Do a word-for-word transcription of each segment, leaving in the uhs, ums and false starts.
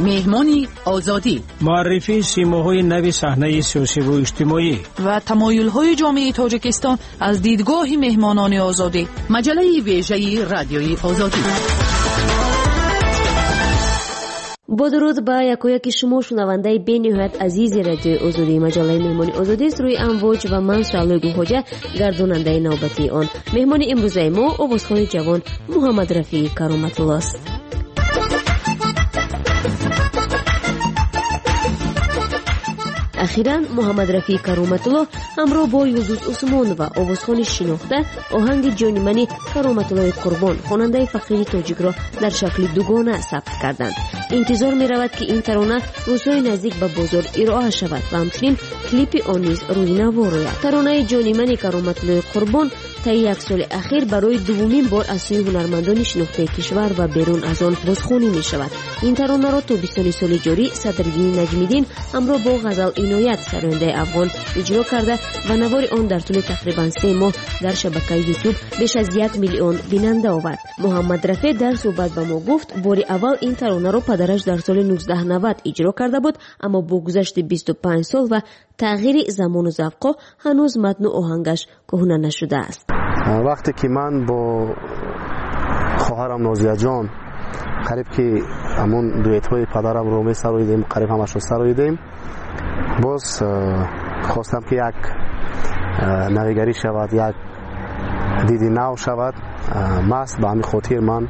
مهمانی آزادی، معرفی سیماهای نوی صحنه سیاسی و اجتماعی و تمایل‌های جامعه تاجیکستان از دیدگاه مهمانان آزادی. مجله ویژه رادیوی آزادی. با درود با یکایک شما شنونده بین‌نهایت عزیز رادیوی آزادی. مجله مهمانی آزادی است روی امواج و من سالوگو حجه گرداننده نوبتی آن. مهمان امروز ما آوازخوان جوان محمد رفیع کرامت الله است. اخیراً محمد رفیع کرامت الله همراه با یلدوز عثمان و آوازخوان شناخته آهنگ جان منی کرامت الله قربان خواننده فقیر تاجیک را در شکل دوگانه ثبت کردند. انتظار می رود که این ترانه روزهای نزدیک به بازار ارائه شود و همچنین کلیپ آن نیز روی نوا روید. ترانه جان منی کرامت الله قربان تا یک سال اخیر برای دومین بار از سوی هنرمندان شناخته کشور و بیرون از آن بازخوانی می شود. این ترانه را تابستان سال جاری صدرالدین نجمیدین همراه با غزل عنایت سرآینده افغان اجرا کرده و نوار آن در طول تقریبا سه ماه در شبکه یوتیوب بیش از یک میلیون بیننده آورد. محمد رفیع در صحبت با ما گفت بار اول این ترانه را پدرش در سال نوزده نود اجرا کرده بود، اما با گذشت بیست و پنج سال و تغییر زمان و ذوق هنوز متن و آهنگش کهنه نشده است. وقتی که من با خواهرم نازیه جان قریب که همون دویت های پدرم رو می سراییدیم، قریب همش رو سراییدیم، باز خواستم که یک نویگری شود، یک دیدی نو شود. ماست به همین خاطر من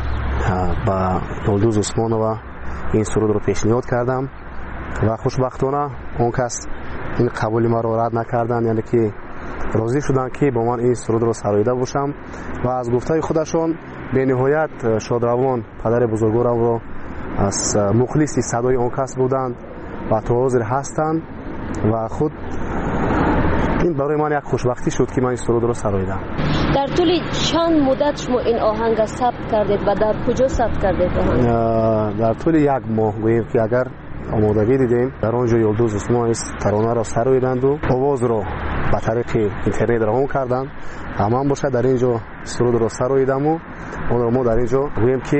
با یلدوز عثمان و این سرود رو پیشنهاد کردم و خوشبختانه اون کس این قبول ما رو رد نکردن، یعنی که راضی شدن که با من این سرود رو سراییده باشم و از گفته خودشون به نهایت شادروان پدر بزرگوارم رو از مخلصی صدای اون کس بودند و تا حاضر هستند و خود این برای من یک خوشبختی شد که من این سرود رو سراییدم. در طول چند مدت شما این آهنگ را ثبت کردید و در کجا ثبت کردید آهنگ؟ در طول یک ماه گوییم که اگر آمادگی دیدیم در آنجا یلدوز عثمان ترانه را سراییدند و آواز را به طریق اینترنت روان کردند. تمام باشه در اینجا سرود را سراییدم و اون را ما در اینجا گوییم که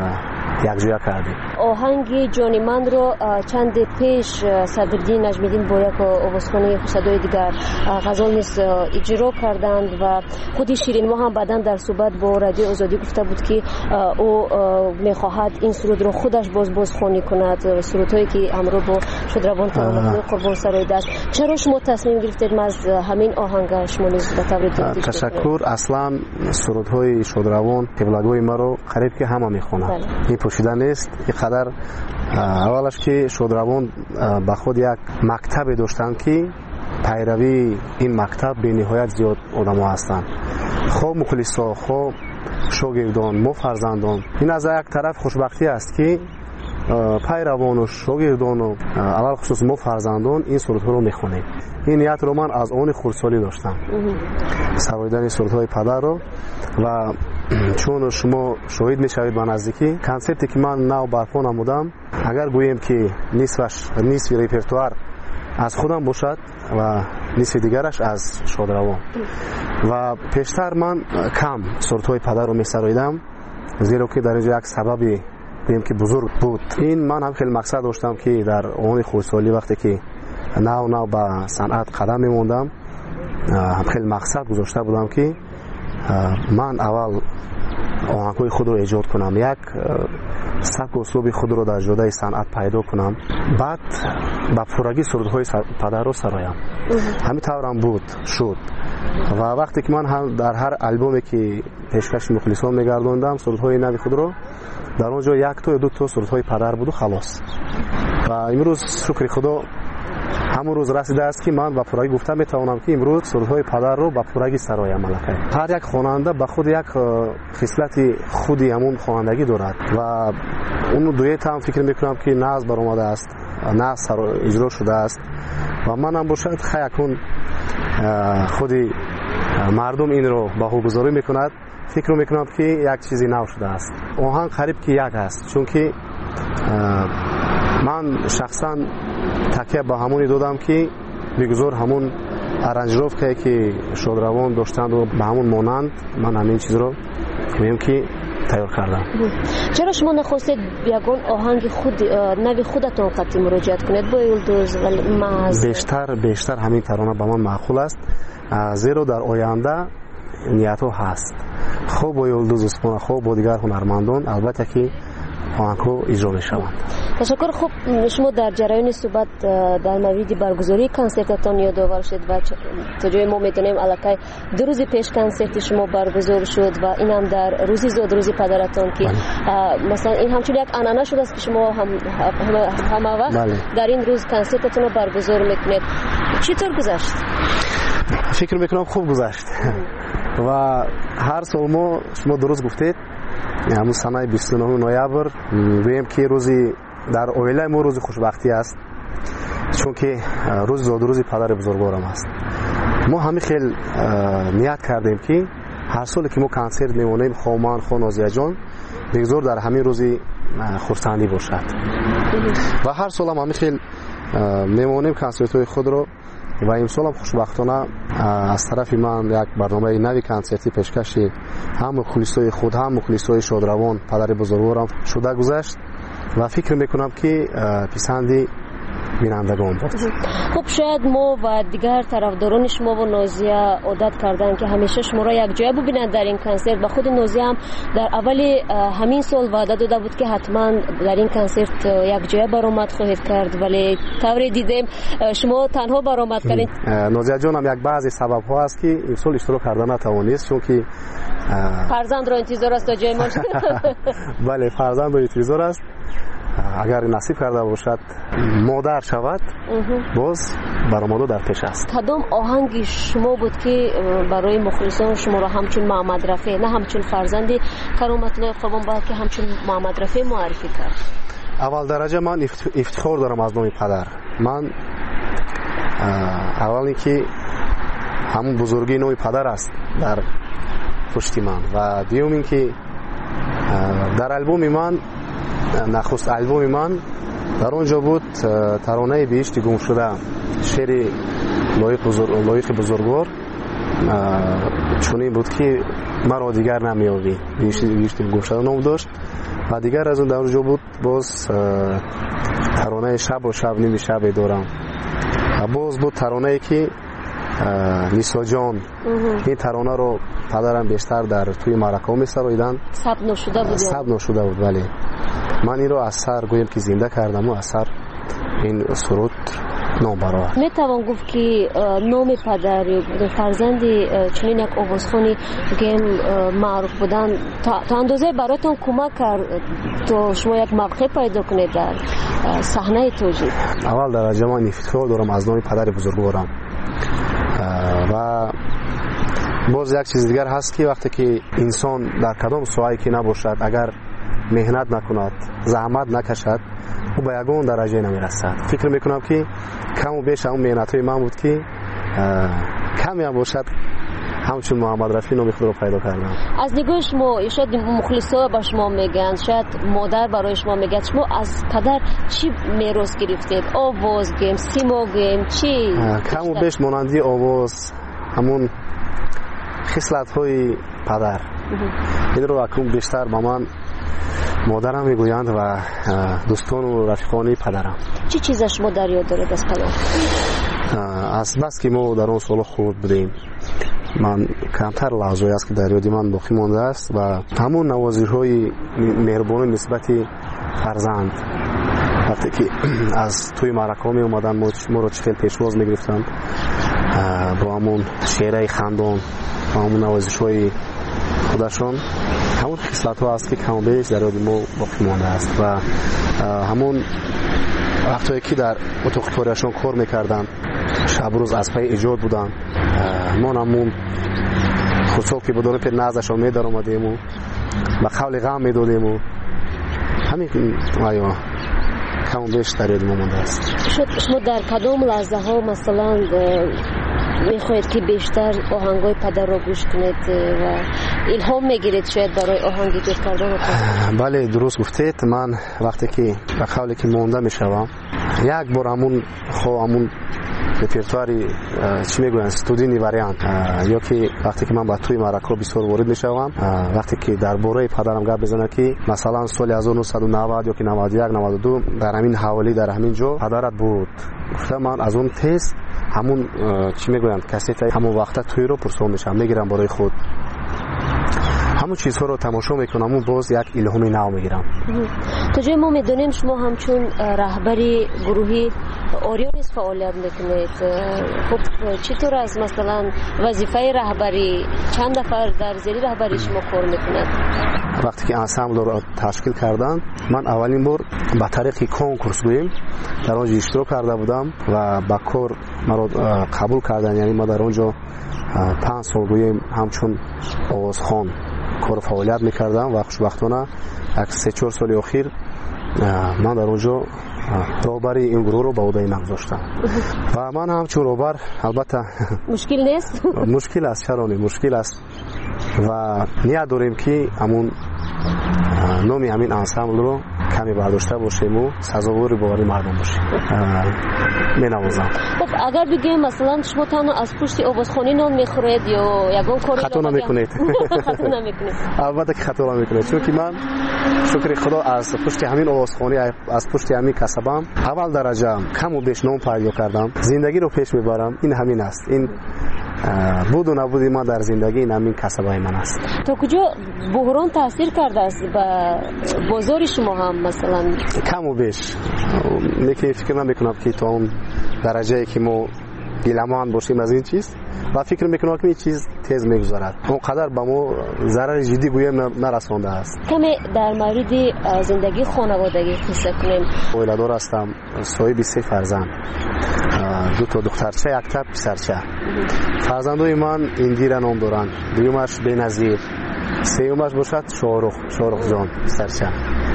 یک جویا کردیم. آهنگ جان من رو چند پیش صدرالدین نجمیدین با یک آوازخوان صدای دیگر غزل نیز اجرا کردند و خود شیرین ما هم بعداً در صحبت با رادیو آزادی گفته بود که او میخواهد این سرود رو خودش باز بازخوانی کند، سرودهایی که همراه با شادروان کرامت قربان سراییده است. چرا شما تصمیم گرفتید از همین آهنگ شما نیز به طور دیگه؟ تشکر. اصلا سرودهای شادروان قبلگوی ما رو قریب که همه میخونند، این پوشیده نیست. اینقدر اولش که شادروان به خود یک مکتب داشتن که پیروی این مکتب به نهایت زیاد آدم ها هستند، خواه مخلصا خواه شاگردان ما فرزندان. این از یک طرف خوشبختی است که پیروان و شاگردان و اول خصوص ما فرزندان این سرودها رو میخونیم. این نیت رو من از آن خردسالی داشتم، سراییدن سرودهای پدر رو، و چون شما شاهد میشوید به نزدیکی کنسپتی که من نو برپا نمودم، اگر گوییم که نصفش نصف ریپرتوار از خودم باشد و نصف دیگرش از شادروان و پیشتر من کم سرودهای پدر رو میسراییدم، زیرا که در اینجا یک سببی گوییم که بزرگ بود. این من هم خیلی مقصد داشتم که در آن خردسالی وقتی که نو نو به صنعت قدم میموندم هم خیلی مقصد گذاشته بودم که من اول آهنگ‌های خود رو ایجاد کنم، یک سبک و اسلوب خود رو در جاده صنعت پیدا کنم، بعد با پورگی سرودهای پدر رو سرایم. همین طورم بود شد و وقتی که من هم در هر البومی که پیشکش مخلصان میگردوندم سرودهای نوی خود رو، در اونجا یک تا یا دو تا سرودهای پدر بود و خلاص. و امروز شکر خدا همون روز رسیده است که من با پورگی گفتم میتوانم که امروز سرودهای پدر رو با پورگی سرایم. ملکه هر یک خواننده به خود یک خصلت خودی همون خوانندگی دارد و اون دویت هم فکر میکنم که ناز برآمده است، ناز سر اجرا شده است و من هم باشد خیلی خودی مردم این رو بهوگذاری میکند، فکر میکنم که یک چیزی نو شده است. آهنگ قریب که یک است، چون که من شخصا تکیه با همونی دادم که بگذار همون ارنجروف که شادروان داشتند و به همون مانند من همین چیز رو میگم که تیار کردم. چرا شما نخواستید یگان آهنگ خود نوی خودتون قطعی مراجعت کنید با یلدوز و محض؟ بیشتر بیشتر همین ترانه به من معقول است، زیرا در آینده نیت ها هست خوب با یلدوز عثمان، خوب با دیگر هنرمندان البته که آهنگ ها اجرا می شوند. تشکر. خوب شما در جریان صحبت در مورد برگزاری کنسرتتان یادآور شد و تا جای ما میدونیم الکی دو روز پیش کنسرت شما برگزار شد و این هم در روزی زاد روزی پدرتان که مثلا این همچون یک عنعنه شده است که شما هم همه وقت بله. در این روز کنسرتتون رو برگزار میکنید. چطور گذشت؟ فکر میکنم خوب گذشت و هر سال ما شما درست گفتید همون سنه بیست و نه نوامبر گویم که روزی در اویله ما روز خوشبختی است، چون که روز زاد روزی پدر بزرگوارم است. ما همین خیلی نیت کردیم که هر سال که ما کنسرت میمونیم خومان خو نازیه جان بگذار در همین روزی خرسندی باشد و هر سال هم همین خیلی میمونیم کنسرت های خود رو و امسال هم خوشبختانه از طرف من یک برنامه نوی کنسرتی پیشکشی هم مخلصای خود هم مخلصای شادروان پدر بزرگوارم شده گذشت و فکر میکنم که پسندی بینندگان بود. خب شاید ما و دیگر طرفداران شما و نازیه عادت کردن که همیشه شما را یک جای ببینند در این کنسرت و خود نازیه هم در اول همین سال وعده داده بود که حتما در این کنسرت یک جای برآمد خواهید کرد، ولی طوری دیدیم شما تنها برآمد کردید. نازیه جان هم یک بعضی سبب ها است که این سال اشتراک کردن نتوانست، چون که فرزند را انتظار است تا جای ما. بله فرزند را انتظار است، اگر نصیب کرده باشد مادر شود باز برآمده در پیش است. کدام آهنگ شما بود که برای مخلصان شما را همچون محمد رفیع نه همچون فرزندی کرامت الله قربان بلکه همچون محمد رفیع معرفی کرد؟ اول درجه من افتخار دارم از نام پدر. من اول اینکه همون بزرگی نام پدر است در پشت من و دیوم اینکه در البوم من نخست البوم من در اونجا بود ترانه بهشت گم شده، شعر لایق بزرگ لایق بزرگوار چونین بود که مرا دیگر نمیابی، بهشت گم شده نام داشت و دیگر از اون در اونجا بود باز ترانه شب و شب نمی شب دارم و باز بود ترانه که نیسا جان. این ترانه رو پدرم بیشتر در توی مرکه می سرایدن ثبت نشده بود ثبت نشده بود ولی من این رو از سر گویم که زنده کردم و از سر این سرود نام برآورد. می توان گفت که نام پدر فرزندی چنین یک آوازخوانی که معروف بودن تا اندازه براتون کمک کرد تا شما یک موقع پیدا کنید در صحنه توجیه؟ اول درجه من افتخار دارم از نام پدر بزرگوارم و باز یک چیز دیگر هست که وقتی که انسان در کدام ساحه‌ای که نباشد اگر مهنت نکند زحمت نکشد او به یگان درجه نمیرسد. فکر میکنم که کم و بیش اون مهنت های من بود که کمی هم باشد همچون محمد رفیع نام خود رو پیدا کردم. از نگاه شما شاید مخلصا با شما میگن، شاید مادر برای شما میگه، شما از پدر چی میراث گرفتید؟ آواز گیم، سیما گیم، چی؟ کم و بیش مانندی آواز همون خصلت های پدر. این رو اکنون بیشتر با من مادرم میگویند و دوستان و رفیقانی پدرم. چی چیز شما در یاد دارید از پدر؟ از بس که ما در اون سال خود بودیم من کمتر لحظه‌ای است که در یاد من باقی مانده است و همون نوازش‌های مهربانی نسبت فرزند وقتی که از توی معرکه می اومدن ما رو چخیل پیشواز میگرفتن با همون شعرهای خندان و همون نوازش‌های خودشان، همون خصلت ها است که کم و بیش در یاد ما باقی مانده است و همون وقتی که در اتاق کاریشان کار میکردن شب روز از پی ایجاد بودن ما همون خصوص که بدون پیر نازشان میدار آمدیم و به قول غم میدادیم و همین آیا کم و بیش در یاد ما مانده است. شما در کدام لحظه ها مثلا میخواید که بیشتر آهنگای پدر رو گوش کنید و الهام میگیرید شاید برای آهنگی گوش کردن؟ بله درست گفتید. من وقتی که به قولی که مونده میشوم یک بار همون خو همون رپرتواری چی میگوین استودینی واریانت یا که وقتی که من با توی معرکه بسیار وارد میشوم وقتی که درباره پدرم گپ بزنه که مثلا سال هزار و نهصد و نود یا که نود و یک نود و دو در همین حوالی در همین جا پدرت بود گفتم من از اون تست همون چی میگوین کاست همون وقت توی رو پرسون میشم میگیرم برای خود همون چیزها رو تماشا میکنم و باز یک الهامی نو میگیرم. تا جای ما میدونیم شما همچون رهبری گروهی اوریونیس فعالیت میکنید. خب چطور از مثلا وظیفه رهبری چند نفر در زیر رهبری شما کار میکنند؟ وقتی که انسامبل رو تشکیل کردن من اولین بار با طریق کنکورس گوییم در اونجا اشتراک کرده بودم و با کار مرا قبول کردن. یعنی ما در اونجا پنج سال گوییم همچون آوازخوان کار فعالیت میکردم و خوشبختانه یک سه چهار سال اخیر من در اونجا رهبری این گروه رو به عهده من گذاشتم و من همچون رهبر البته مشکل نیست. مشکل است، چرا نه مشکل است و نیت داریم که همون نامی همین انسامبل رو کمی برداشته باشیم و سزاوار باوری مردم باشیم. می نوازم. خب اگر بگیم مثلا شما تنها از پشت آوازخوانی نان میخورید یا یگان کاری خطا نمیکنید؟ خطا نمیکنید. البته که خطا نمیکنید چون که من شکر خدا از پشت همین آوازخوانی از پشت همین کسبم اول درجه کم و بیش نام پیدا کردم. زندگی رو پیش میبرم. این همین است. این بود و نبودی ما در زندگی این همین کسبای من است. تا کجا بحران تاثیر کرده است به بازار شما هم مثلا؟ کم و بیش میگه فکر نمیکنم که تو اون درجه که ما گیلمان باشیم از این چیز و فکر میکنم که این چیز تیز میگذارد اونقدر به ما ضرر جدی گویم نرسانده است. کمی در مورد زندگی خانوادگی قصه کنیم. ولادار هستم، صاحب سه فرزند، دو تا دخترچه یک تا پسرچه. فرزندای من اندیره نام دارند، دویمش بنظیر، سومش باشد شاهرخ شاهرخ جان پسرچه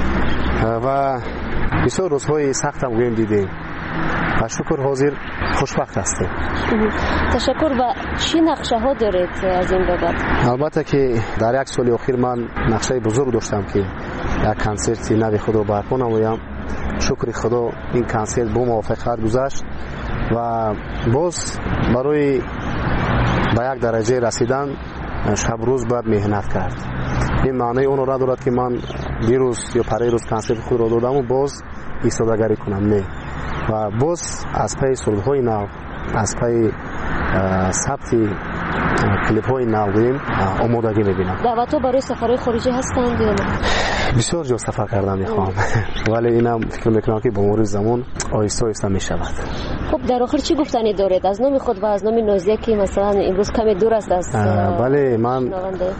و بسیار روزهای سختم گویم دیدیم و شکر حاضر خوشبخت هستیم. تشکر. و چی نقشه ها دارید از این بابت؟ البته که در یک سال اخیر من نقشه بزرگ داشتم که یک کنسرت نوی خود رو برپا نمایم. شکر خدا این کنسرت با موفقیت گذشت و باز برای به یک درجه رسیدن شب روز باید مهنت کرد. این معنی اون را دارد که من دیروز یا پریروز کنسرت خود را دادم و باز ایستادگری کنم نه و باز از پی سرودهای نو از پی ثبت کلیپ های نو داریم آمادگی میبینم. دعوت ها برای سفرهای خارجی هستند یا نه؟ بسیار جا سفر کردم میخوام ولی اینم فکر میکنم که با مرور زمان آهسته آهسته میشود. خب در آخر چی گفتنی دارید از نام خود و از نام نازیه که مثلا امروز کمی دور است از بله من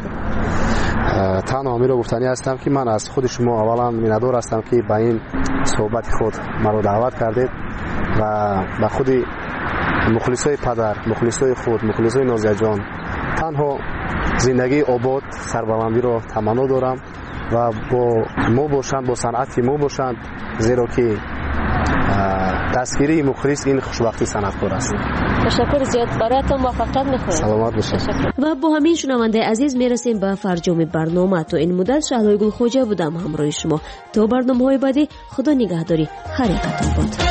تنها همین رو گفتنی هستم که من از خود شما اولا میندار هستم که به این صحبت خود مرا دعوت کردید و به خود مخلصای پدر، مخلصای خود، مخلصای نازیه جان تنها زندگی آباد سربلندی رو تمنا دارم و با ما باشند با صنعت ما باشند زیرا که دستگیری مخلص این خوشبختی صنعتکار است. تشکر زیاد برایتان موفقیت می‌خوایم. سلامت باشید. و با همین شنونده عزیز میرسیم به فرجام برنامه. تو این مدت شهلای گلخوجه بودم همراه شما. تا برنامه‌های بعدی خدا نگهداری. هر یکتون باد.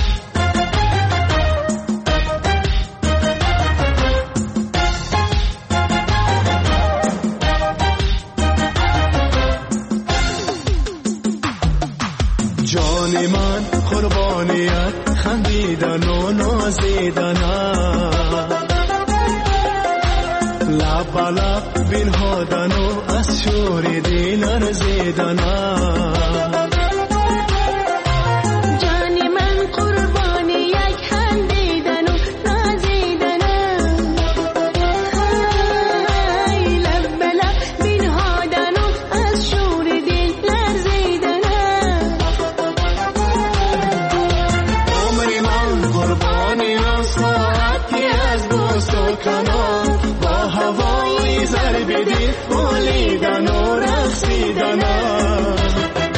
جان من قربانیت خندیدن و نازیدن لب لب بنهادن و از شور دل ارزیدن جان من قربانیت خندیدن و نازیدن لب لب بنهادن و از شور دل لرزیدن با هوای ضرب دل بولیدن و رقصیدن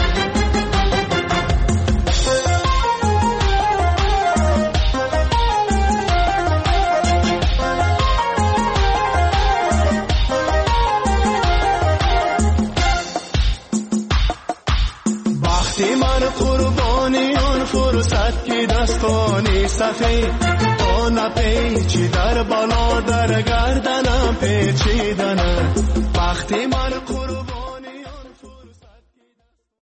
وقتی من قربانی آن فرصت که دستانی سفید تا نپیچی در بالا در گردنم پیچیدنه وقتی من قربانی